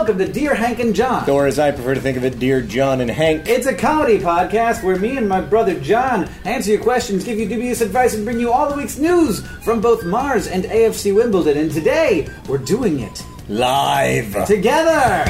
welcome to Dear Hank and John. Or as I prefer to think of it, Dear John and Hank. It's a comedy podcast where me and my brother John answer your questions, give you dubious advice, and bring you all the week's news from both Mars and AFC Wimbledon. And today, we're doing it live. Together.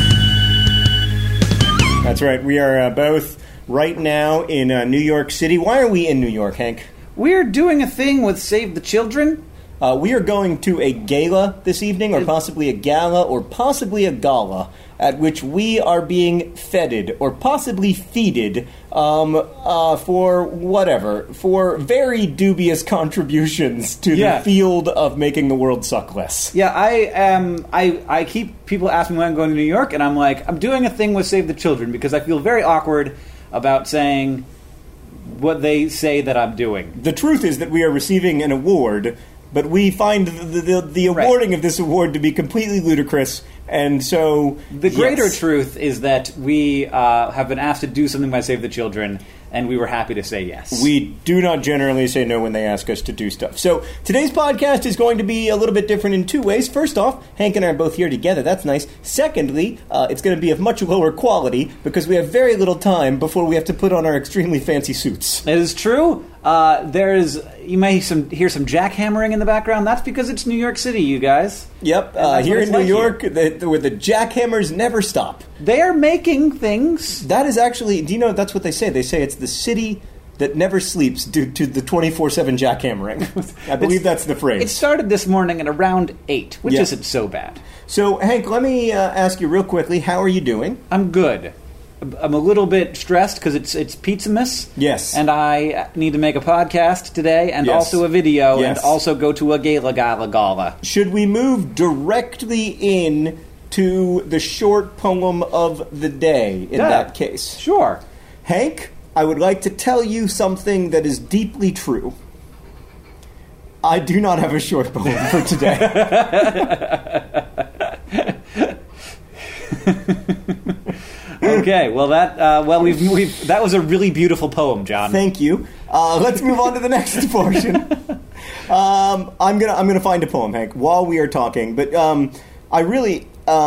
That's right. We are both right now in New York City. Why are we in New York, Hank? We're doing a thing with Save the Children. We are going to a gala this evening, or possibly a gala, or possibly a gala, at which we are being feted, or possibly feeded, for whatever, for very dubious contributions to the field of making the world suck less. Yeah, I keep, people ask me when I'm going to New York, and I'm like, I'm doing a thing with Save the Children, because I feel very awkward about saying what they say that I'm doing. The truth is that we are receiving an award, but we find the awarding of this award to be completely ludicrous, and so... The greater truth is that we have been asked to do something by Save the Children, and we were happy to say yes. We do not generally say no when they ask us to do stuff. So today's podcast is going to be a little bit different in two ways. First off, Hank and I are both here together. That's nice. Secondly, it's going to be of much lower quality because we have very little time before we have to put on our extremely fancy suits. It is true. You may hear some jackhammering in the background. That's because it's New York City, you guys. Yep, here in New York, where the jackhammers never stop. They are making things. That is actually, do you know, that's what they say. They say it's the city that never sleeps due to the 24/7 jackhammering. I believe that's the phrase. It started this morning at around 8, which isn't so bad. So, Hank, let me ask you real quickly, how are you doing? I'm good. I'm a little bit stressed because it's Pizzamas. Yes. And I need to make a podcast today and also a video and also go to a gala. Should we move directly in to the short poem of the day in that case? Sure. Hank, I would like to tell you something that is deeply true. I do not have a short poem for today. Okay, well that was a really beautiful poem, John. Thank you. Let's move on to the next portion. I'm gonna find a poem, Hank, while we are talking. But I really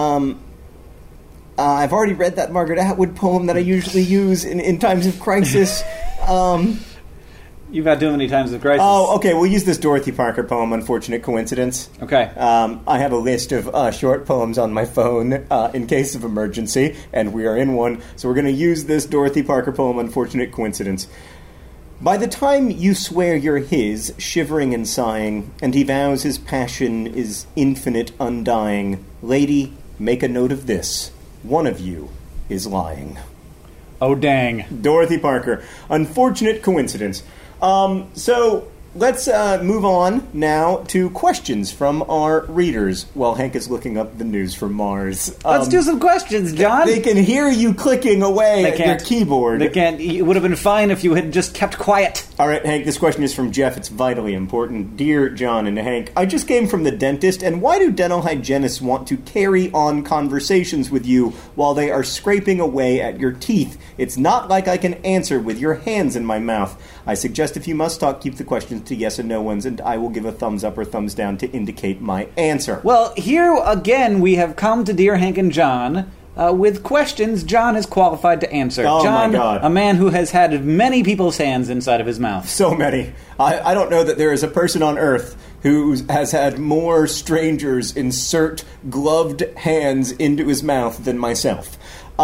I've already read that Margaret Atwood poem that I usually use in times of crisis. You've had too many times of crisis. Oh, okay. We'll use this Dorothy Parker poem, Unfortunate Coincidence. Okay. I have a list of short poems on my phone in case of emergency, and we are in one. So we're going to use this Dorothy Parker poem, Unfortunate Coincidence. By the time you swear you're his, shivering and sighing, and he vows his passion is infinite, undying, lady, make a note of this. One of you is lying. Oh, dang. Dorothy Parker, Unfortunate Coincidence. So let's move on now to questions from our readers while Hank is looking up the news from Mars. Let's do some questions, John. They can hear you clicking away at your keyboard. They can't. It would have been fine if you had just kept quiet. All right, Hank, this question is from Jeff. It's vitally important. Dear John and Hank, I just came from the dentist, and why do dental hygienists want to carry on conversations with you while they are scraping away at your teeth? It's not like I can answer with your hands in my mouth. I suggest if you must talk, keep the questions to yes and no ones, and I will give a thumbs up or thumbs down to indicate my answer. Well, here again we have come to Dear Hank and John with questions John is qualified to answer. Oh, John, my God. A man who has had many people's hands inside of his mouth. So many. I don't know that there is a person on Earth who has had more strangers insert gloved hands into his mouth than myself.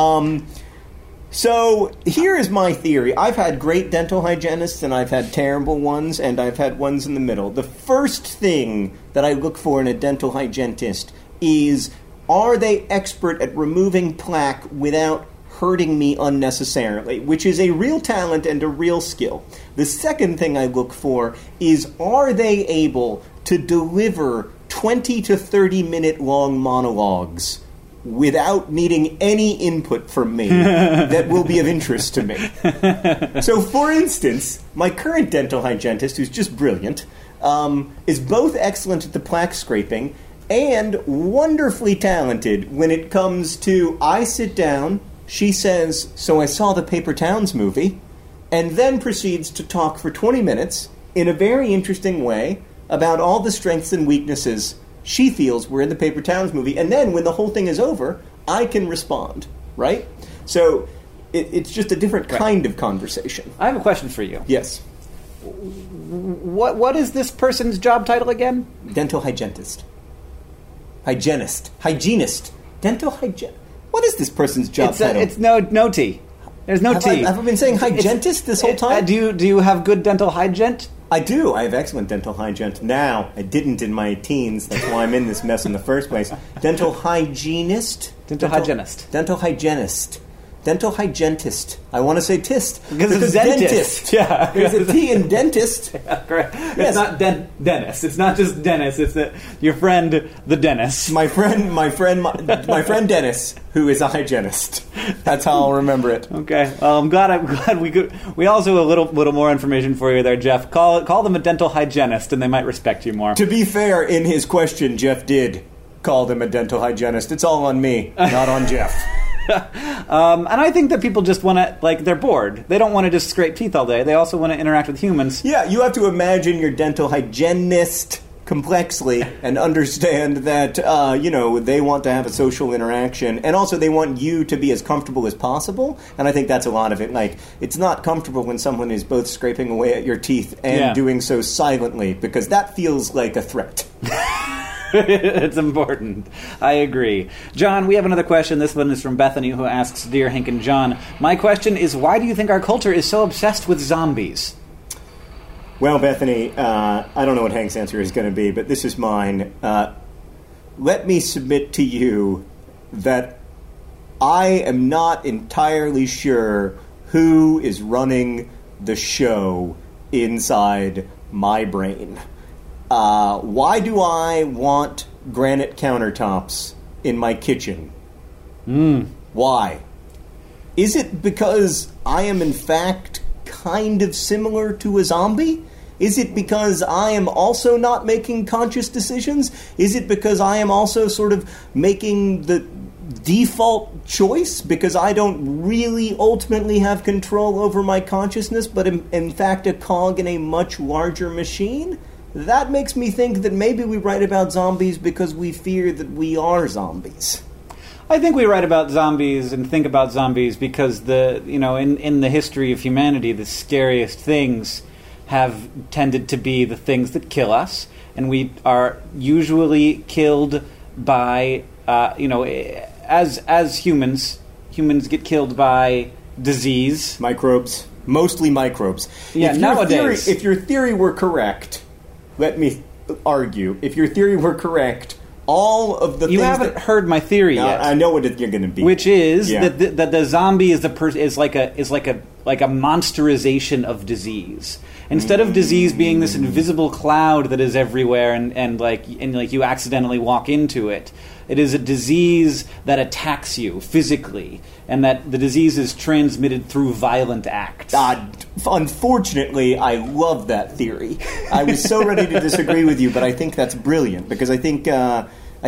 So, here is my theory. I've had great dental hygienists, and I've had terrible ones, and I've had ones in the middle. The first thing that I look for in a dental hygienist is, are they expert at removing plaque without hurting me unnecessarily, which is a real talent and a real skill. The second thing I look for is, are they able to deliver 20 to 30 minute long monologues without needing any input from me that will be of interest to me. So, for instance, my current dental hygienist, who's just brilliant, is both excellent at the plaque scraping and wonderfully talented when it comes to, I sit down, she says, so I saw the Paper Towns movie, and then proceeds to talk for 20 minutes in a very interesting way about all the strengths and weaknesses she feels were in the Paper Towns movie. And then, when the whole thing is over, I can respond, right? So it's just a different kind of conversation. I have a question for you. Yes. What is this person's job title again? Dental hygienist. Hygienist. Dental hygienist. What is this person's job title? It's no T. There's no T. Have I been saying hygienist this whole time? Do you have good dental hygiene? I do. I have excellent dental hygiene now. I didn't in my teens. That's why I'm in this mess in the first place. Dental hygienist. Dental hygienist. Dental hygienist. Dental hygienist. I want to say tist. Because dentist. Yeah. There's a T in dentist. Yeah, correct. Yes. It's not dentist. It's not just Dennis. It's your friend, the dentist. My friend Dennis, who is a hygienist. That's how I'll remember it. Okay. Well, I'm glad we could. We also have a little more information for you there, Jeff. Call them a dental hygienist, and they might respect you more. To be fair, in his question, Jeff did call them a dental hygienist. It's all on me, not on Jeff. And I think that people just want to, they're bored. They don't want to just scrape teeth all day. They also want to interact with humans. Yeah, you have to imagine your dental hygienist complexly and understand that, they want to have a social interaction. And also they want you to be as comfortable as possible. And I think that's a lot of it. It's not comfortable when someone is both scraping away at your teeth and doing so silently, because that feels like a threat. It's important. I agree. John, we have another question. This one is from Bethany, who asks, Dear Hank and John, my question is, why do you think our culture is so obsessed with zombies? Well, Bethany, I don't know what Hank's answer is going to be, but this is mine. Let me submit to you that I am not entirely sure who is running the show inside my brain. Why do I want granite countertops in my kitchen? Why? Is it because I am in fact kind of similar to a zombie? Is it because I am also not making conscious decisions? Is it because I am also sort of making the default choice because I don't really ultimately have control over my consciousness, but am in fact a cog in a much larger machine? That makes me think that maybe we write about zombies because we fear that we are zombies. I think we write about zombies and think about zombies because in the history of humanity, the scariest things have tended to be the things that kill us, and we are usually killed by as humans get killed by disease, microbes, mostly microbes. Yeah, nowadays, if your theory were correct. Let me argue. If your theory were correct, all of the you haven't heard my theory yet. I know what you're going to be, which is that the zombie is like a monsterization of disease. Instead of disease being this invisible cloud that is everywhere and you accidentally walk into it, it is a disease that attacks you physically, and that the disease is transmitted through violent acts. Unfortunately, I love that theory. I was so ready to disagree with you, but I think that's brilliant because I think that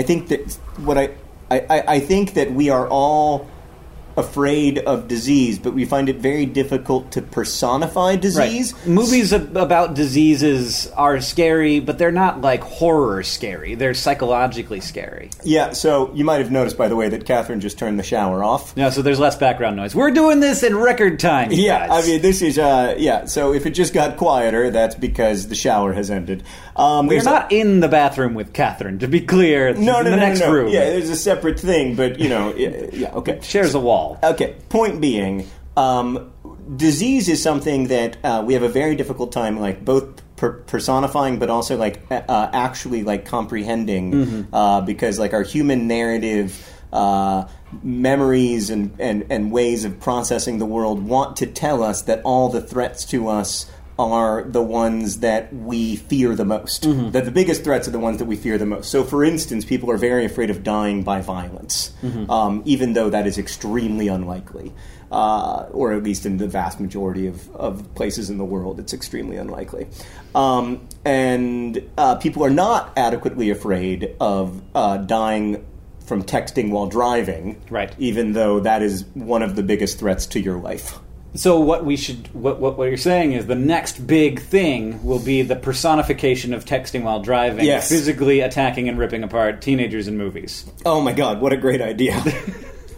we are all afraid of disease, but we find it very difficult to personify disease. Right. Movies about diseases are scary, but they're not like horror scary. They're psychologically scary. Yeah, so you might have noticed, by the way, that Catherine just turned the shower off. Yeah, so there's less background noise. We're doing this in record time, yeah, guys. I mean, this is, so if it just got quieter, that's because the shower has ended. We're not in the bathroom with Catherine, to be clear. She's in the next room. Yeah, there's a separate thing, but, okay. Shares a wall. Okay, point being, disease is something that we have a very difficult time, both personifying, but also actually comprehending, because our human narrative, memories and ways of processing the world want to tell us that all the threats to us are the ones that we fear the most. That the biggest threats are the ones that we fear the most. So, for instance, people are very afraid of dying by violence, even though that is extremely unlikely. Or at least in the vast majority of places in the world, it's extremely unlikely. And people are not adequately afraid of dying from texting while driving, right? Even though that is one of the biggest threats to your life. So what you're saying is the next big thing will be the personification of texting while driving, yes. Physically attacking and ripping apart teenagers in movies. Oh my God, what a great idea.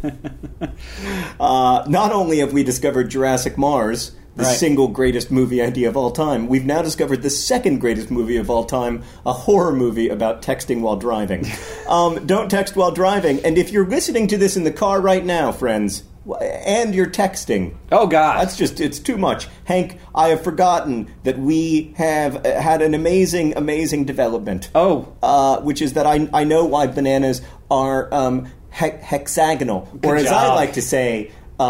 Not only have we discovered Jurassic Mars, the single greatest movie idea of all time, we've now discovered the second greatest movie of all time, a horror movie about texting while driving. Don't text while driving. And if you're listening to this in the car right now, friends, and you're texting. Oh, God. That's just, it's too much. Hank, I have forgotten that we have had an amazing, amazing development. Oh. Which is that I know why bananas are hexagonal. Or as I like to say,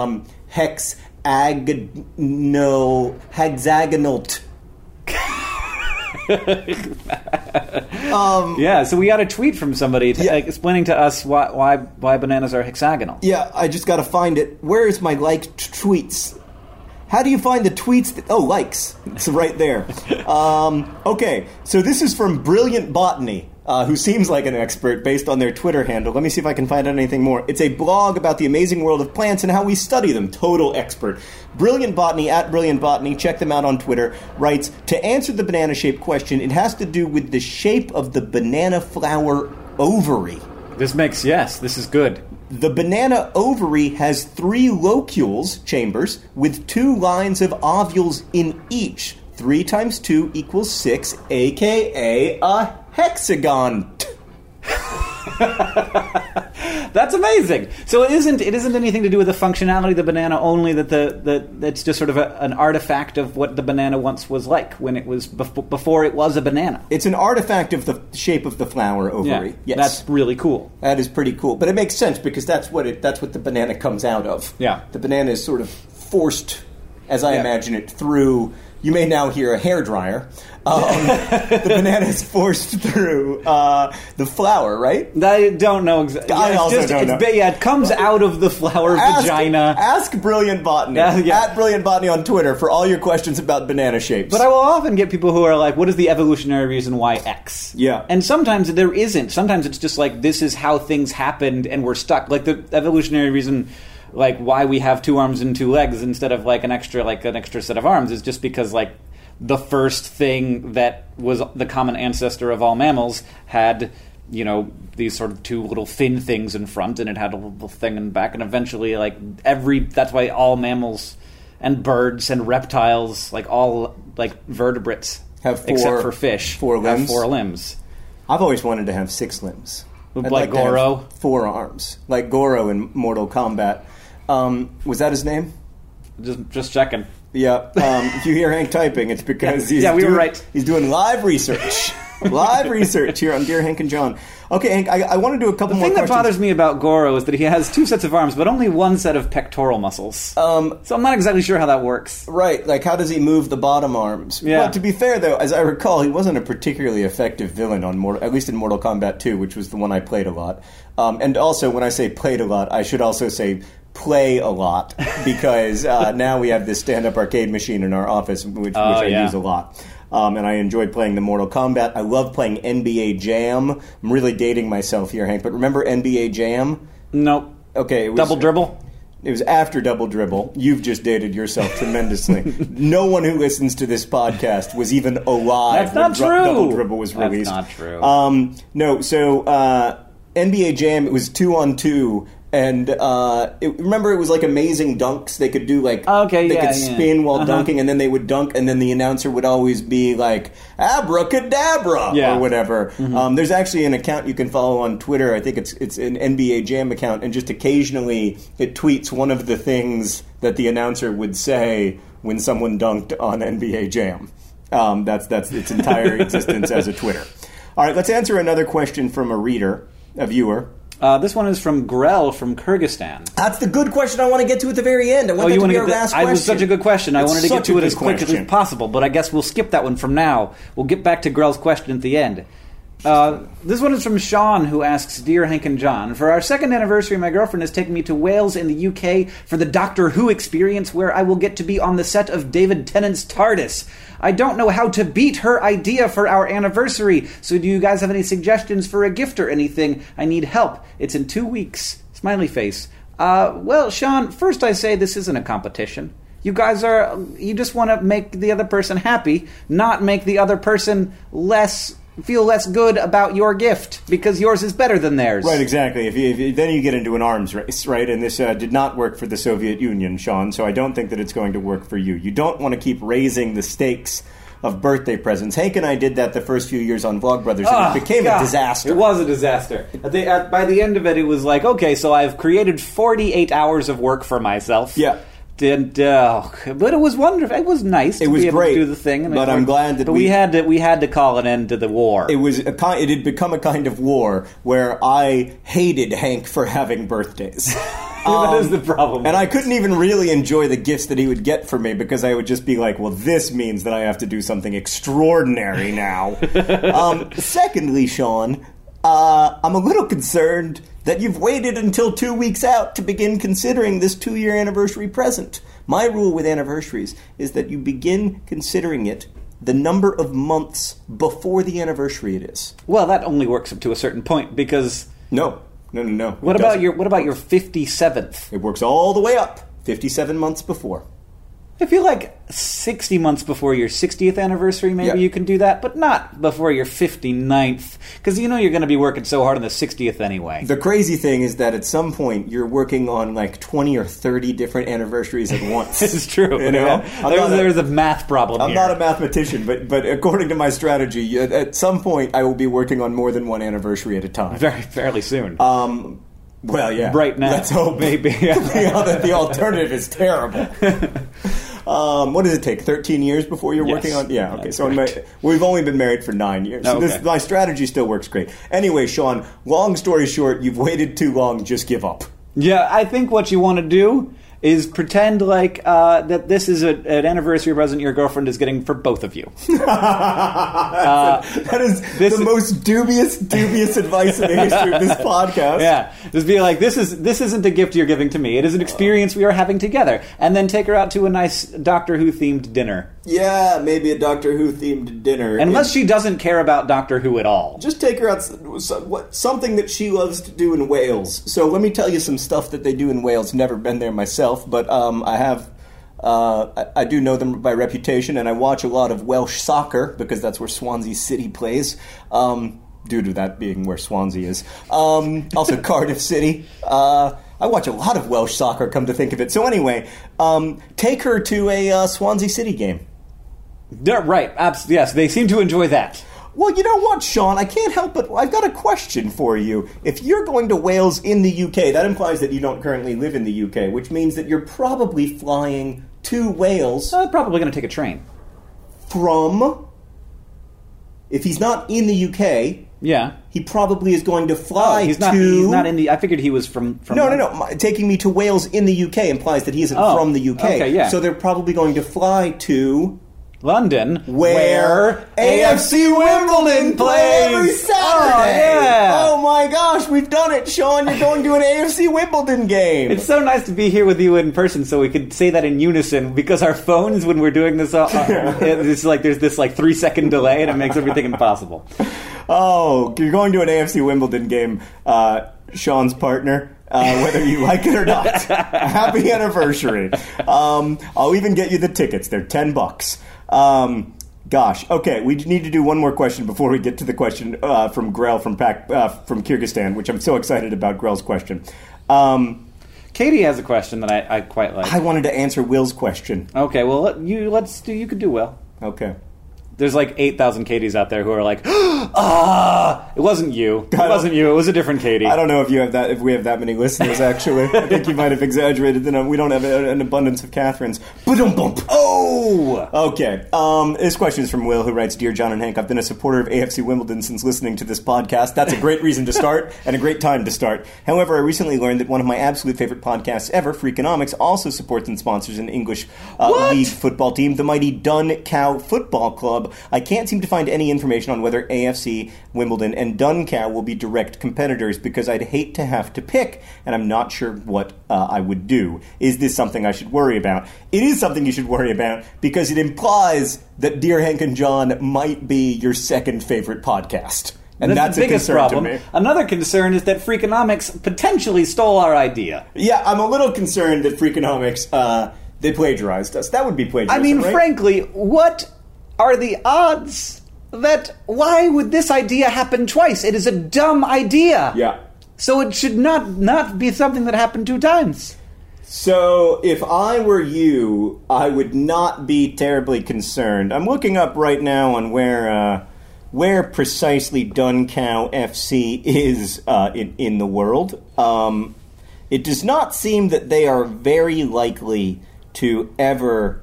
hexagonal. Yeah, so we got a tweet from somebody explaining to us why bananas are hexagonal. Yeah, I just got to find it. Where is my liked tweets? How do you find the tweets? Likes. It's right there. Okay, so this is from Brilliant Botany, who seems like an expert based on their Twitter handle. Let me see if I can find out anything more. It's a blog about the amazing world of plants and how we study them. Total expert. Brilliant Botany, at Brilliant Botany, check them out on Twitter, writes, to answer the banana-shaped question, it has to do with the shape of the banana flower ovary. This is good. The banana ovary has 3 locules, chambers, with 2 lines of ovules in each. 3 times 2 equals 6, a.k.a. a hexagon. That's amazing. So it isn't anything to do with the functionality of the banana, only that it's just sort of an artifact of what the banana once was like when it was before it was a banana. It's an artifact of the shape of the flower ovary. Yeah, yes, that's really cool. That is pretty cool, but it makes sense because that's what the banana comes out of. Yeah, the banana is sort of forced, as I imagine it, through. You may now hear a hairdryer. The banana is forced through the flower, right? I don't know exactly. I also don't know. It comes out of the flower vagina. Ask Brilliant Botany. At Brilliant Botany on Twitter for all your questions about banana shapes. But I will often get people who are like, what is the evolutionary reason why X? Yeah. And sometimes there isn't. Sometimes it's just like, this is how things happened and we're stuck. Like the evolutionary reason... like why we have 2 arms and 2 legs instead of an extra set of arms is just because the first thing that was the common ancestor of all mammals had these sort of 2 little thin things in front and it had a little thing in back, and eventually that's why all mammals and birds and reptiles all vertebrates have 4, except for fish 4 limbs. Have 4 limbs. I've always wanted to have 6 limbs. I'd like Goro, 4 arms, like Goro in Mortal Kombat. Was that his name? Just checking. Yeah. If you hear Hank typing, it's because we were right. He's doing live research. Live research here on Dear Hank and John. Okay, Hank, I want to do a couple more questions. The thing that bothers me about Goro is that he has 2 sets of arms, but only 1 set of pectoral muscles. So I'm not exactly sure how that works. Right, how does he move the bottom arms? Yeah. Well, to be fair, though, as I recall, he wasn't a particularly effective villain at least in Mortal Kombat 2, which was the one I played a lot. And also, when I say played a lot, I should also say play a lot, because now we have this stand-up arcade machine in our office, which I use a lot. And I enjoyed playing the Mortal Kombat. I love playing NBA Jam. I'm really dating myself here, Hank, but remember NBA Jam? Nope. Okay. It was, Double Dribble? It was after Double Dribble. You've just dated yourself tremendously. No one who listens to this podcast was even alive when Double Dribble was released. That's not true. No, so NBA Jam, it was 2-on-2. And remember, it was amazing dunks. They could do they could spin while dunking, and then they would dunk, and then the announcer would always be like abracadabra or whatever. Mm-hmm. There's actually an account you can follow on Twitter. I think it's an NBA Jam account, and just occasionally it tweets one of the things that the announcer would say when someone dunked on NBA Jam. That's its entire existence as a Twitter. All right, let's answer another question from a viewer. This one is from Grell from Kyrgyzstan. That's the good question I want to get to at the very end. I want that to be our last question. It was such a good question. I wanted to get to it as quickly as possible, but I guess we'll skip that one from now. We'll get back to Grell's question at the end. This one is from Sean, who asks, Dear Hank and John, for our 2nd anniversary, my girlfriend has taken me to Wales in the UK for the Doctor Who experience, where I will get to be on the set of David Tennant's TARDIS. I don't know how to beat her idea for our anniversary, so do you guys have any suggestions for a gift or anything? I need help. It's in 2 weeks. Smiley face. Well, Sean, first I say this isn't a competition. You just want to make the other person happy, not make the other person less feel less good about your gift because yours is better than theirs. Right, exactly. Then you get into an arms race, right? And this did not work for the Soviet Union, Sean, so I don't think that it's going to work for you. You don't want to keep raising the stakes of birthday presents. Hank and I did that the first few years on Vlogbrothers, and it became a disaster. It was a disaster. By the end of it, it was like, okay, so I've created 48 hours of work for myself. Yeah. But it was wonderful. It was nice to be able to do the thing. But I'm glad that we had to call an end to the war. It had become a kind of war where I hated Hank for having birthdays. That is the problem. And I couldn't even really enjoy the gifts that he would get for me because I would just be like, well, this means that I have to do something extraordinary now. Secondly, Sean, I'm a little concerned that you've waited until 2 weeks out to begin considering this 2-year anniversary present. My rule with anniversaries is that you begin considering it the number of months before the anniversary it is. Well, that only works up to a certain point because... No. What about your 57th? It works all the way up, 57 months before. I feel like 60 months before your 60th anniversary, maybe you can do that, but not before your 59th, because you know you're going to be working so hard on the 60th anyway. The crazy thing is that at some point you're working on like 20 or 30 different anniversaries at once. It's true. You know? There's a math problem I'm here. not a mathematician, but according to my strategy, at some point I will be working on more than one anniversary at a time. Fairly soon. Well, yeah. Right now. Let's hope. Maybe. The alternative is terrible. What does it take? 13 years before you're working on? Yeah, okay. So we've only been married for 9 years. So my strategy still works great. Anyway, Sean, long story short, you've waited too long. Just give up. Yeah, I think what you want to do is pretend like that this is an anniversary present your girlfriend is getting for both of you. That is the most dubious advice in the history of this podcast. Yeah, just be like, this isn't a gift you're giving to me. It is an experience we are having together. And then take her out to a nice Doctor Who themed dinner. Yeah, maybe a Doctor Who themed dinner. Unless she doesn't care about Doctor Who at all. Just take her out something that she loves to do in Wales. So let me tell you some stuff that they do in Wales. Never been there myself. But I have, I do know them by reputation, and I watch a lot of Welsh soccer because that's where Swansea City plays. Due to that being where Swansea is. Also Cardiff City. I watch a lot of Welsh soccer, come to think of it. So anyway, take her to a Swansea City game. Right. Yes, they seem to enjoy that. Well, you know what, Sean? I can't help but... I've got a question for you. If you're going to Wales in the UK, that implies that you don't currently live in the UK, which means that you're probably flying to Wales... probably going to take a train. From... If he's not in the UK... Yeah. He probably is going to fly he's not in the... I figured he was from No. Taking me to Wales in the UK implies that he isn't from the UK. Okay, yeah. So they're probably going to fly to... London, where AFC Wimbledon plays every Saturday. Oh my gosh, we've done it, Sean! You're going to an AFC Wimbledon game. It's so nice to be here with you in person, so we could say that in unison. Because our phones, when we're doing this, it's like there's this 3-second delay, and it makes everything impossible. Oh, you're going to an AFC Wimbledon game, Sean's partner. Whether you like it or not. Happy anniversary. I'll even get you the tickets. They're $10. Gosh. Okay, we need to do one more question before we get to the question from Grell from Kyrgyzstan, which I'm so excited about Grell's question. Katie has a question that I quite like. I wanted to answer Will's question. Okay, well, you could do Will. Okay. There's like 8,000 Katies out there who are like, it wasn't you. It wasn't you. It was a different Katie. I don't know if we have that many listeners, actually. I think you might have exaggerated. We don't have an abundance of Catherines. Ba-dum-bump. Oh! Okay. This question is from Will, who writes, Dear John and Hank, I've been a supporter of AFC Wimbledon since listening to this podcast. That's a great reason to start, and a great time to start. However, I recently learned that one of my absolute favorite podcasts ever, Freakonomics, also supports and sponsors an English league football team, the mighty Dun Cow Football Club. I can't seem to find any information on whether AFC Wimbledon and Dun Cow will be direct competitors because I'd hate to have to pick, and I'm not sure what I would do. Is this something I should worry about? It is something you should worry about because it implies that Dear Hank and John might be your second favorite podcast. And that's the biggest a concern problem. to me. Another concern is that Freakonomics potentially stole our idea. Yeah, I'm a little concerned that Freakonomics, they plagiarized us. That would be plagiarism, I mean, right? frankly, what are the odds that why would this idea happen twice? It is a dumb idea. Yeah. So it should not be something that happened 2 times. So if I were you, I would not be terribly concerned. I'm looking up right now on where precisely Duncow FC is in the world. It does not seem that they are very likely to ever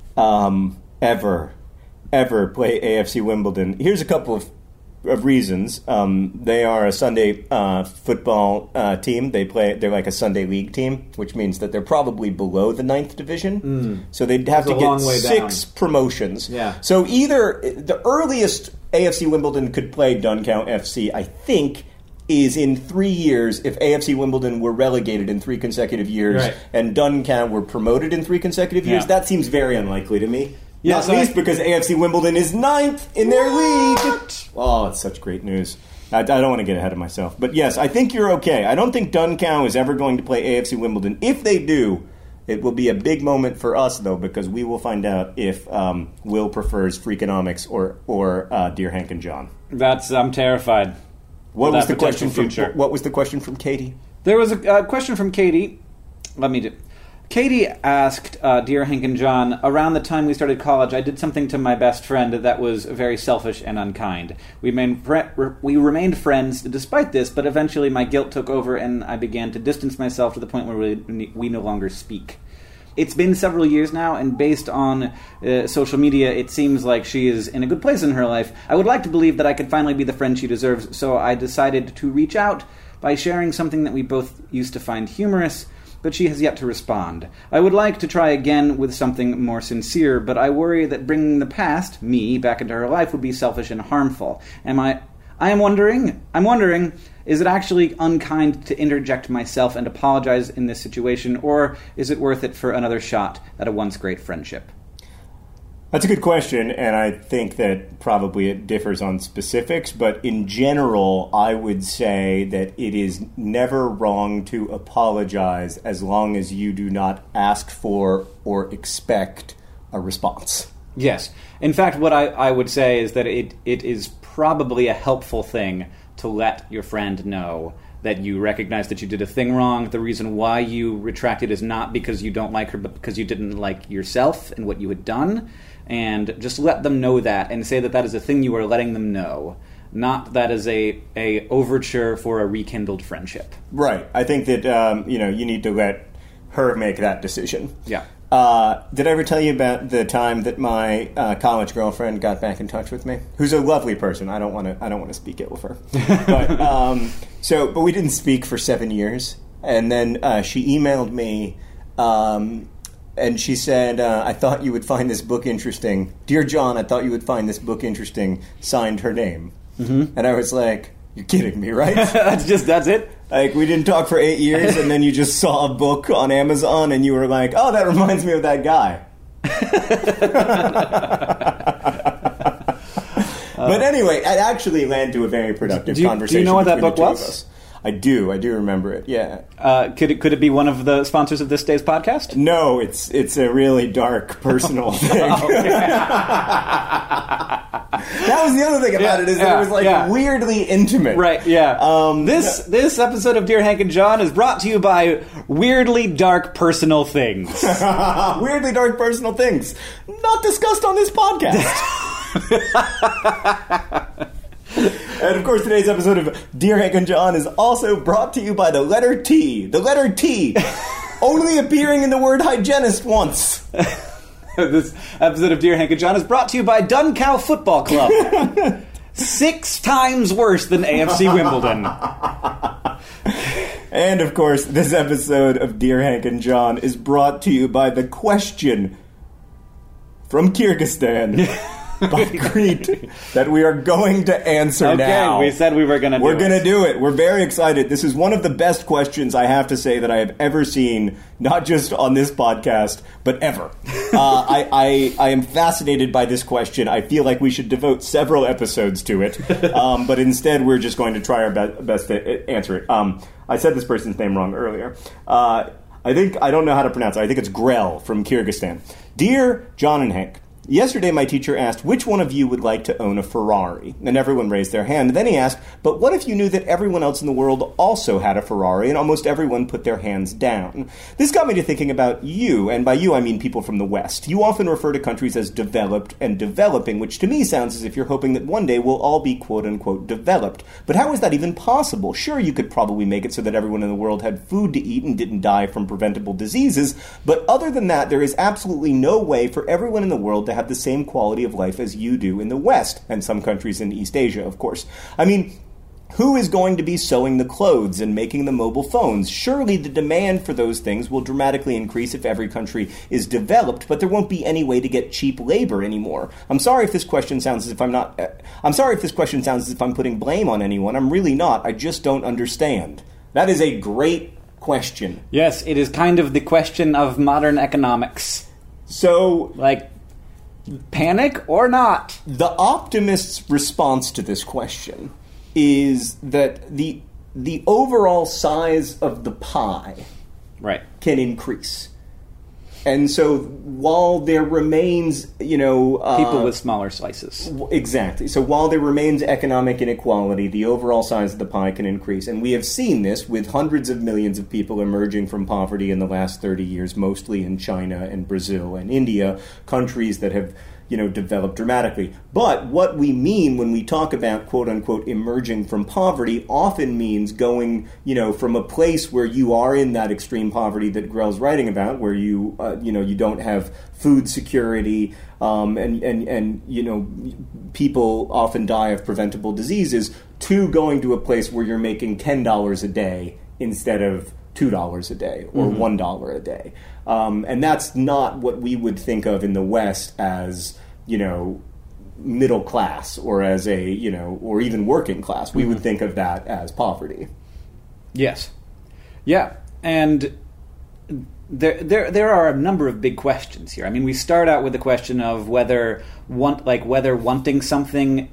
play AFC Wimbledon. Here's a couple of reasons. They are a Sunday football team. They're like a Sunday league team, which means that they're probably below the 9th division. So they'd have to get 6 promotions. Yeah. So either the earliest AFC Wimbledon could play Duncow FC, I think, is in 3 years if AFC Wimbledon were relegated in 3 consecutive years and Duncow were promoted in 3 consecutive years. That seems very unlikely to me. Not least because AFC Wimbledon is 9th in their league. Oh, it's such great news. I don't want to get ahead of myself. But yes, I think you're okay. I don't think Duncow is ever going to play AFC Wimbledon. If they do, it will be a big moment for us, though, because we will find out if Will prefers Freakonomics or Dear Hank and John. I'm terrified. What was the question from Katie? There was a question from Katie. Katie asked, Dear Hank and John, around the time we started college, I did something to my best friend that was very selfish and unkind. We remained friends despite this, but eventually my guilt took over and I began to distance myself to the point where we no longer speak. It's been several years now, and based on social media, it seems like she is in a good place in her life. I would like to believe that I could finally be the friend she deserves, so I decided to reach out by sharing something that we both used to find humorous, but she has yet to respond. I would like to try again with something more sincere, but I worry that bringing the past, me, back into her life would be selfish and harmful. I'm wondering, is it actually unkind to interject myself and apologize in this situation, or is it worth it for another shot at a once great friendship? That's a good question, and I think that probably it differs on specifics, but in general, I would say that it is never wrong to apologize as long as you do not ask for or expect a response. Yes. In fact, what I would say is that it is probably a helpful thing to let your friend know that you recognize that you did a thing wrong. The reason why you retracted is not because you don't like her, but because you didn't like yourself and what you had done. And just let them know that, and say that that is a thing you are letting them know, not that is a overture for a rekindled friendship. Right. I think that you need to let her make that decision. Yeah. Did I ever tell you about the time that my college girlfriend got back in touch with me? Who's a lovely person. I don't want to speak ill of her. But we didn't speak for 7 years, and then she emailed me. And she said, I thought you would find this book interesting. Dear John, I thought you would find this book interesting. Signed her name. Mm-hmm. And I was like, you're kidding me, right? That's it? Like, we didn't talk for 8 years, and then you just saw a book on Amazon, and you were like, oh, that reminds me of that guy. But anyway, it actually led to a very productive conversation. Do you know what that book was? I do remember it, yeah. Could it be one of the sponsors of this day's podcast? No, it's a really dark, personal thing. That was the other thing about it, is that it was weirdly intimate. Right, yeah. This episode of Dear Hank and John is brought to you by weirdly dark personal things. Weirdly dark personal things. Not discussed on this podcast. And of course, today's episode of Dear Hank and John is also brought to you by the letter T. The letter T, only appearing in the word hygienist once. This episode of Dear Hank and John is brought to you by Duncow Football Club. 6 times worse than AFC Wimbledon. And of course, this episode of Dear Hank and John is brought to you by the question from Kyrgyzstan. By Crete, that we are going to answer now. Okay, we said we were going to do it. We're going to do it. We're very excited. This is one of the best questions, I have to say, that I have ever seen, not just on this podcast, but ever. I am fascinated by this question. I feel like we should devote several episodes to it, but instead we're just going to try our best to answer it. I said this person's name wrong earlier. I don't know how to pronounce it. I think it's Grell from Kyrgyzstan. Dear John and Hank, Yesterday, my teacher asked, which one of you would like to own a Ferrari? And everyone raised their hand. And then he asked, but what if you knew that everyone else in the world also had a Ferrari? And almost everyone put their hands down. This got me to thinking about you, and by you I mean people from the West. You often refer to countries as developed and developing, which to me sounds as if you're hoping that one day we'll all be quote-unquote developed. But how is that even possible? Sure, you could probably make it so that everyone in the world had food to eat and didn't die from preventable diseases, but other than that, there is absolutely no way for everyone in the world to have the same quality of life as you do in the West, and some countries in East Asia, of course. I mean, who is going to be sewing the clothes and making the mobile phones? Surely the demand for those things will dramatically increase if every country is developed, but there won't be any way to get cheap labor anymore. I'm sorry if this question sounds as if I'm putting blame on anyone. I'm really not. I just don't understand. That is a great question. Yes, it is kind of the question of modern economics. So, panic or not? The optimist's response to this question is that the overall size of the pie can increase. And so while there remains, people with smaller slices. Exactly. So while there remains economic inequality, the overall size of the pie can increase. And we have seen this with hundreds of millions of people emerging from poverty in the last 30 years, mostly in China and Brazil and India, countries that have developed dramatically. But what we mean when we talk about, quote-unquote, emerging from poverty often means going, from a place where you are in that extreme poverty that Grell's writing about, where you don't have food security, and people often die of preventable diseases, to going to a place where you're making $10 a day instead of $2 a day or $1 a day. And that's not what we would think of in the West as, middle class or as or even working class. We would think of that as poverty. Yes. Yeah. And there are a number of big questions here. I mean, we start out with the question of whether wanting something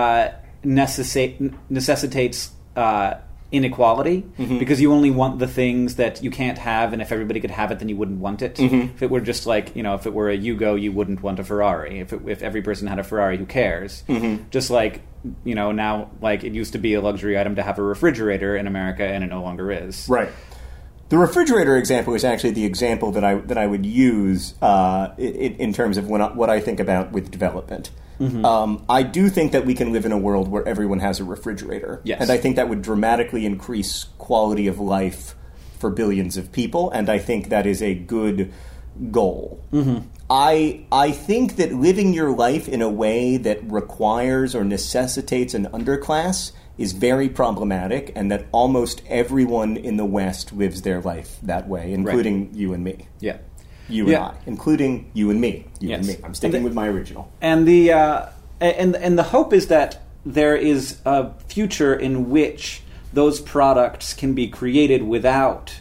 necessitates inequality, because you only want the things that you can't have, and if everybody could have it, then you wouldn't want it. If it were just if it were a Yugo, you wouldn't want a Ferrari. If every person had a Ferrari, who cares? Just now, it used to be a luxury item to have a refrigerator in America, and it no longer is. Right. The refrigerator example is actually the example that I would use in terms of what I think about with development. I do think that we can live in a world where everyone has a refrigerator. Yes. And I think that would dramatically increase quality of life for billions of people, and I think that is a good goal. I think that living your life in a way that requires or necessitates an underclass is very problematic, and that almost everyone in the West lives their life that way, including you and me. Yeah. You and I, including you and me. Yes. And me. I'm sticking with my original. And the hope is that there is a future in which those products can be created without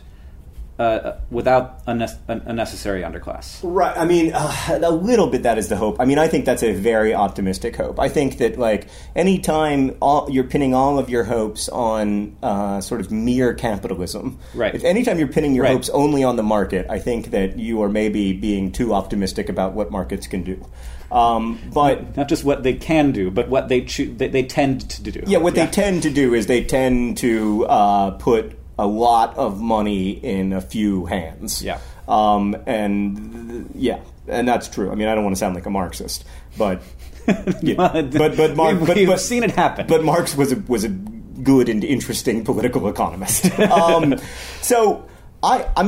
a necessary underclass. Right. I mean, a little bit that is the hope. I mean, I think that's a very optimistic hope. I think that, anytime you're pinning all of your hopes on sort of mere capitalism, right. If anytime you're pinning your hopes only on the market, I think that you are maybe being too optimistic about what markets can do. But not just what they can do, but what they tend to do. Yeah, what they tend to do is they tend to put a lot of money in a few hands. Yeah. And that's true. I mean, I don't want to sound like a Marxist, but we've seen it happen. But Marx was a good and interesting political economist. So I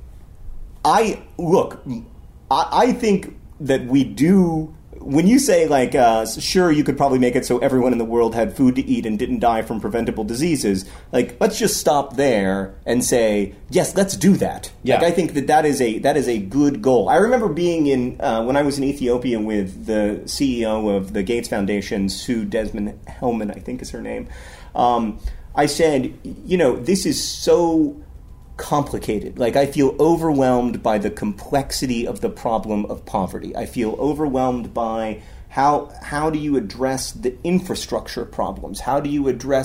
think that we do. When you say, sure, you could probably make it so everyone in the world had food to eat and didn't die from preventable diseases, let's just stop there and say, yes, let's do that. Yeah. I think that is a good goal. I remember being when I was in Ethiopia with the CEO of the Gates Foundation, Sue Desmond-Hellmann, I think is her name. I said, this is so complicated. I feel overwhelmed by the complexity of the problem of poverty. I feel overwhelmed by how do you address the infrastructure problems? How do you address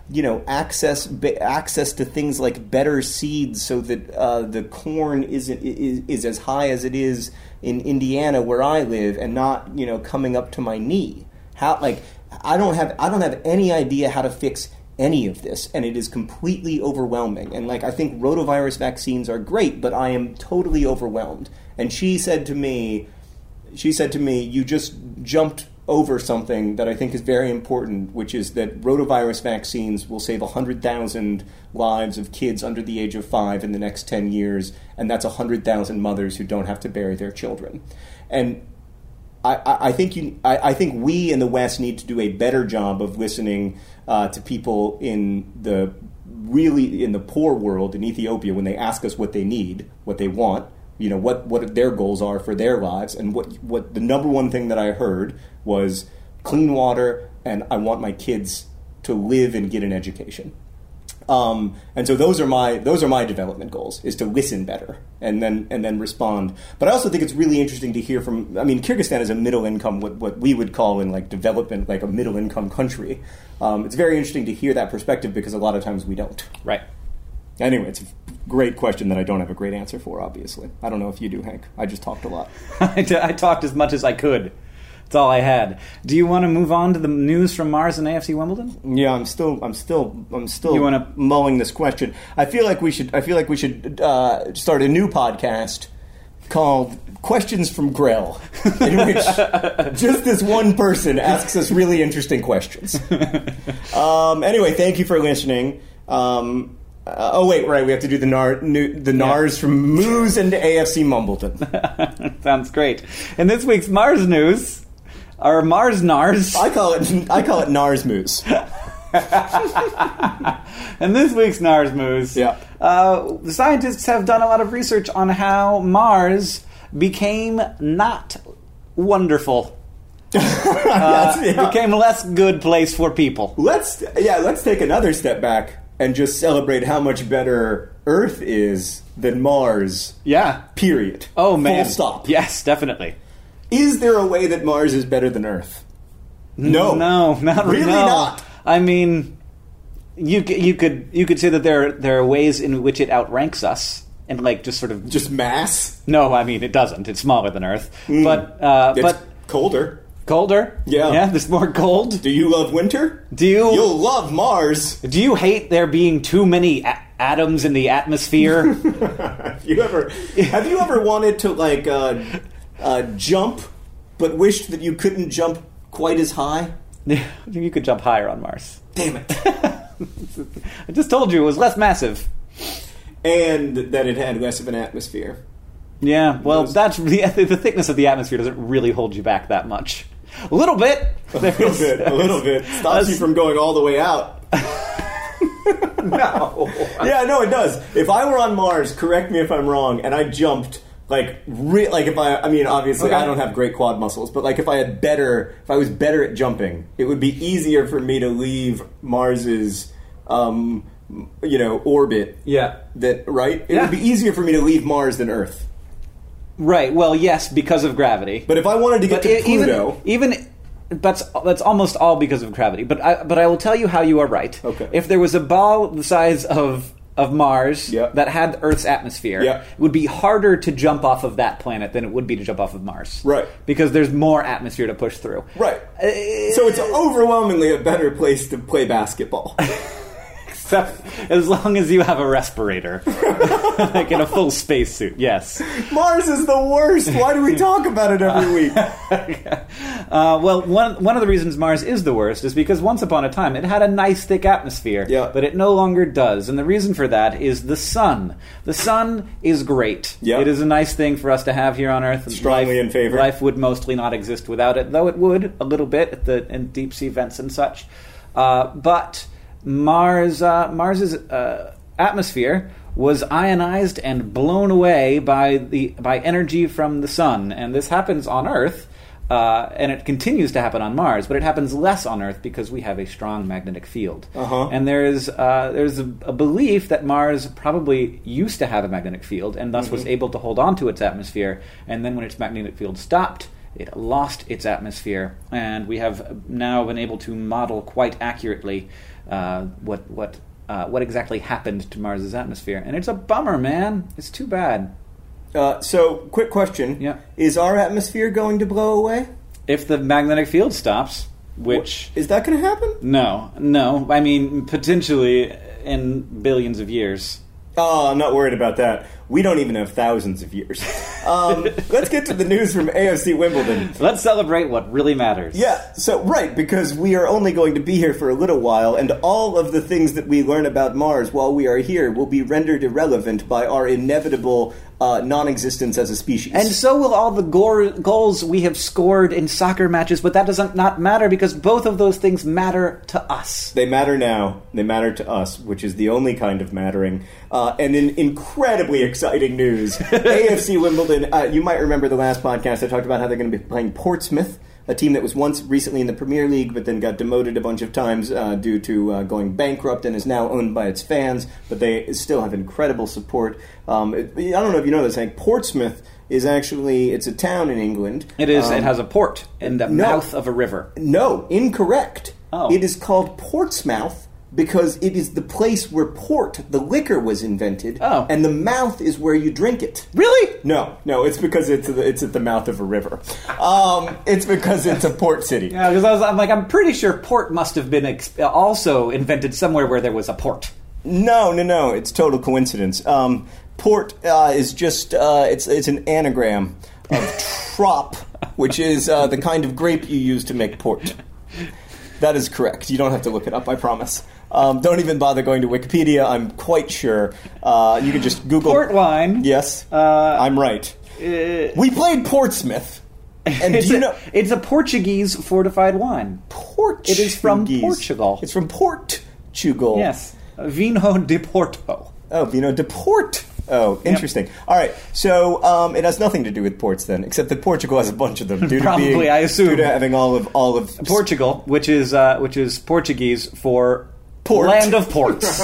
access to things like better seeds, so that the corn is as high as it is in Indiana where I live, and not coming up to my knee. I don't have any idea how to fix any of this, and it is completely overwhelming. And I think rotavirus vaccines are great, but I am totally overwhelmed. And she said to me, you just jumped over something that I think is very important, which is that rotavirus vaccines will save 100,000 lives of kids under the age of 5 in the next 10 years, and that's 100,000 mothers who don't have to bury their children. And I think we in the West need to do a better job of listening to people in the poor world in Ethiopia when they ask us what they need, what they want, what their goals are for their lives. And what the number one thing that I heard was clean water, and I want my kids to live and get an education. And so those are my development goals, is to listen better and then respond. But I also think it's really interesting to hear from, Kyrgyzstan is a middle income, what we would call in development, a middle income country. It's very interesting to hear that perspective, because a lot of times we don't. Right. Anyway, it's a great question that I don't have a great answer for, obviously. I don't know if you do, Hank. I just talked a lot. I talked as much as I could. That's all I had. Do you want to move on to the news from Mars and AFC Wimbledon? Yeah, I'm still mulling this question. I feel like we should start a new podcast called Questions from Grell, in which just this one person asks us really interesting questions. Anyway, thank you for listening. We have to do the NARS from Moose and AFC Mumbleton. Sounds great. In this week's Mars news, or Mars NARS, I call it NARS Moose. In this week's NARS Moose, the scientists have done a lot of research on how Mars became not wonderful. Became a less good place for people. Let's take another step back and just celebrate how much better Earth is than Mars. Yeah. Period. Oh, man. Full stop. Yes, definitely. Is there a way that Mars is better than Earth? No. No, not really. Really not. You could say that there are ways in which it outranks us, and just mass. No, it doesn't. It's smaller than Earth, but colder. Colder? Yeah, there's more cold. Do you love winter? You'll love Mars. Do you hate there being too many atoms in the atmosphere? Have you ever wanted to jump, but wished that you couldn't jump quite as high? You could jump higher on Mars. Damn it! I just told you it was less massive, and that it had less of an atmosphere. Yeah, well, that's the thickness of the atmosphere doesn't really hold you back that much. A little bit. A little bit. Stops you from going all the way out. No. Yeah, no, it does. If I were on Mars, correct me if I'm wrong, and I jumped, obviously I don't have great quad muscles, but if I was better at jumping, it would be easier for me to leave Mars's, orbit. Yeah. It would be easier for me to leave Mars than Earth. Right. Well, yes, because of gravity. But if I wanted to get to Pluto, that's almost all because of gravity. But I will tell you how you are right. Okay. If there was a ball the size of Mars that had Earth's atmosphere, it would be harder to jump off of that planet than it would be to jump off of Mars. Right. Because there's more atmosphere to push through. Right. So it's overwhelmingly a better place to play basketball. Except as long as you have a respirator. In a full spacesuit, yes. Mars is the worst. Why do we talk about it every week? Well, one of the reasons Mars is the worst is because once upon a time it had a nice thick atmosphere, but it no longer does. And the reason for that is the sun. The sun is great. Yep. It is a nice thing for us to have here on Earth. Strongly in favor. Life would mostly not exist without it, though it would a little bit in deep sea vents and such. But Mars's atmosphere was ionized and blown away by energy from the sun, and this happens on Earth, and it continues to happen on Mars, but it happens less on Earth because we have a strong magnetic field. And there's a belief that Mars probably used to have a magnetic field, and thus was able to hold on to its atmosphere, and then when its magnetic field stopped, it lost its atmosphere, and we have now been able to model quite accurately what exactly happened to Mars's atmosphere. And it's a bummer, man. It's too bad. So, quick question. Yeah. Is our atmosphere going to blow away? If the magnetic field stops, which... Is that going to happen? No. I mean, potentially in billions of years. Oh, I'm not worried about that. We don't even have thousands of years. Let's get to the news from AFC Wimbledon. Let's celebrate what really matters. Yeah, so, right, because we are only going to be here for a little while, and all of the things that we learn about Mars while we are here will be rendered irrelevant by our inevitable non-existence as a species. And so will all the goals we have scored in soccer matches, but that doesn't not matter because both of those things matter to us. They matter now. They matter to us, which is the only kind of mattering. And in incredibly exciting news, AFC Wimbledon, you might remember the last podcast I talked about how they're going to be playing Portsmouth, a team that was once recently in the Premier League but then got demoted a bunch of times due to going bankrupt and is now owned by its fans, but they still have incredible support. I don't know if you know this, Hank. Portsmouth is actually, it's a town in England. It is. It has a port in the mouth of a river. No, incorrect. Oh. It is called Portsmouth because it is the place where port, the liquor, was invented. Oh. And the mouth is where you drink it. Really? No, it's because it's at the mouth of a river. It's because it's a port city. Yeah, because I'm pretty sure port must have been also invented somewhere where there was a port. No, it's total coincidence. Port is just, it's an anagram of trop, which is the kind of grape you use to make port. That is correct. You don't have to look it up, I promise. Don't even bother going to Wikipedia. I'm quite sure. You can just Google... Port wine. Yes, I'm right. We played Portsmouth. And do you know... It's a Portuguese fortified wine. Portuguese. It is from Portugal. It's from Portugal. Yes. Vinho de Porto. Oh, Vinho de Porto. Oh, interesting. Yep. All right, so it has nothing to do with ports then, except that Portugal has a bunch of them. Probably, I assume. Due to having all of Portugal, which is Portuguese for port. Land of ports.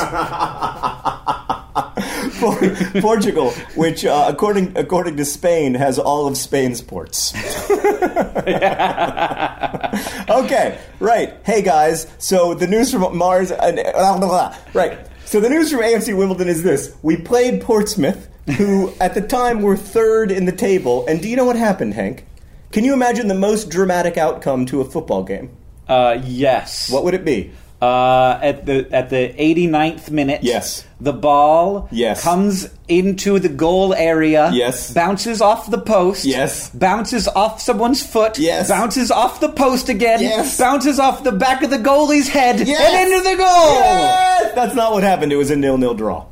Portugal, which according to Spain has all of Spain's ports. Okay, right. Hey guys, so the news from Mars right. So the news from AFC Wimbledon is this. We played Portsmouth, who at the time were third in the table. And do you know what happened, Hank? Can you imagine the most dramatic outcome to a football game? Yes. What would it be? At the 89th minute, yes, the ball comes into the goal area, yes, bounces off the post, yes, bounces off someone's foot, yes, bounces off the post again, yes, bounces off the back of the goalie's head, yes, and into the goal. Yes! That's not what happened. It was a 0-0 draw.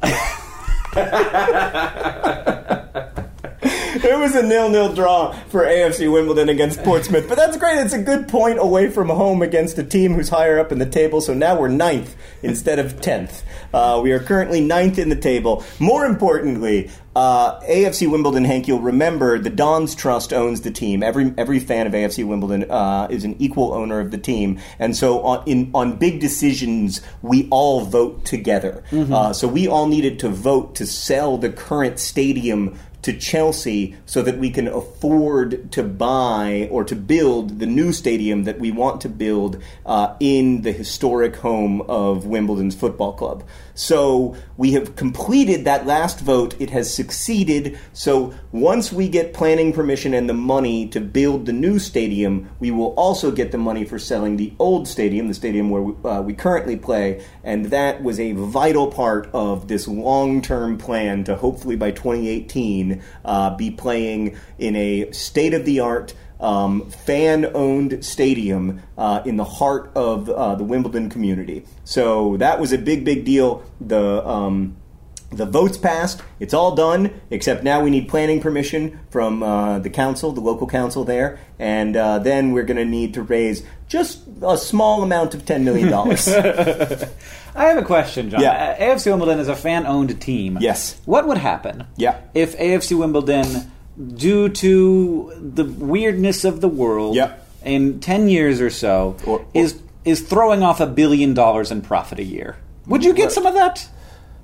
It was a 0-0 draw for AFC Wimbledon against Portsmouth. But that's great. It's a good point away from home against a team who's higher up in the table. So now we're 9th instead of 10th. We are currently 9th in the table. More importantly, AFC Wimbledon, Hank, you'll remember the Dons Trust owns the team. Every fan of AFC Wimbledon is an equal owner of the team. And so on big decisions, we all vote together. Mm-hmm. So we all needed to vote to sell the current stadium to Chelsea so that we can afford to buy or to build the new stadium that we want to build in the historic home of Wimbledon's football club. So we have completed that last vote. It has succeeded. So once we get planning permission and the money to build the new stadium, we will also get the money for selling the old stadium, the stadium where we currently play. And that was a vital part of this long-term plan to hopefully by 2018 be playing in a state-of-the-art fan-owned stadium in the heart of the Wimbledon community. So that was a big, big deal. The votes passed. It's all done, except now we need planning permission from the council, the local council there, and then we're going to need to raise just a small amount of $10 million. I have a question, John. Yeah. AFC Wimbledon is a fan-owned team. Yes. What would happen if AFC Wimbledon, due to the weirdness of the world, in 10 years or so, is throwing off $1 billion in profit a year? Would you get some of that?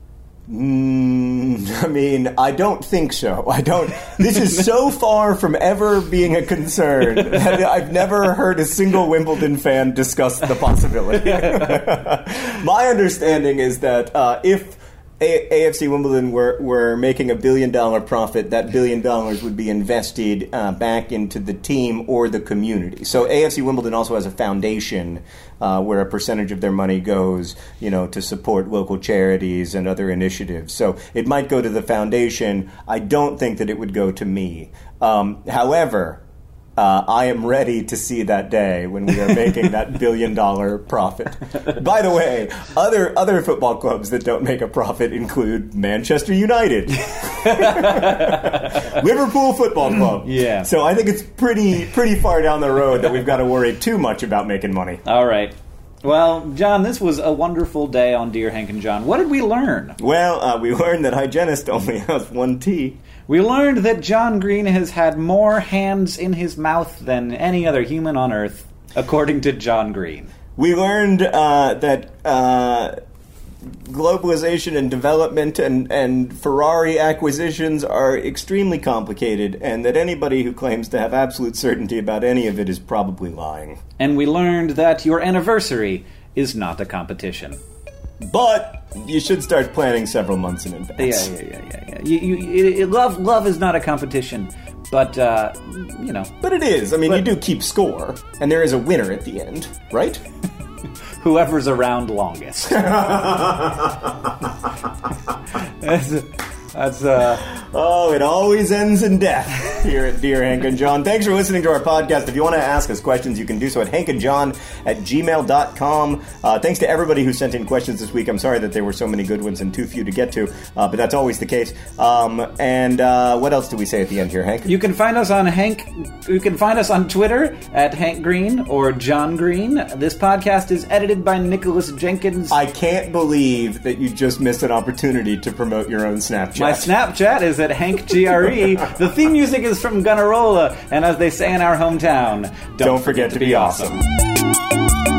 I mean, I don't think so. This is so far from ever being a concern that I've never heard a single Wimbledon fan discuss the possibility. My understanding is that if AFC Wimbledon were making $1 billion profit, that $1 billion would be invested back into the team or the community. So AFC Wimbledon also has a foundation where a percentage of their money goes, to support local charities and other initiatives. So it might go to the foundation. I don't think that it would go to me. However, I am ready to see that day when we are making that $1 billion profit. By the way, other football clubs that don't make a profit include Manchester United, Liverpool Football Club. Yeah. So I think it's pretty far down the road that we've got to worry too much about making money. All right. Well, John, this was a wonderful day on Dear Hank and John. What did we learn? Well, we learned that hygienist only has one T. We learned that John Green has had more hands in his mouth than any other human on Earth, according to John Green. We learned that globalization and development and Ferrari acquisitions are extremely complicated, and that anybody who claims to have absolute certainty about any of it is probably lying. And we learned that your anniversary is not a competition. But you should start planning several months in advance. Yeah. Love is not a competition, but, But it is. I mean, you do keep score, and there is a winner at the end, right? Whoever's around longest. That's Oh, it always ends in death here at Dear Hank and John. Thanks for listening to our podcast. If you want to ask us questions, you can do so at hankandjohn@gmail.com. Thanks to everybody who sent in questions this week. I'm sorry that there were so many good ones and too few to get to, but that's always the case. And what else do we say at the end here, Hank? You can find us on You can find us on Twitter at Hank Green or John Green. This podcast is edited by Nicholas Jenkins. I can't believe that you just missed an opportunity to promote your own Snapchat. My Snapchat is at HankGRE. The theme music is from Gunnarolla, and as they say in our hometown, don't forget to be awesome.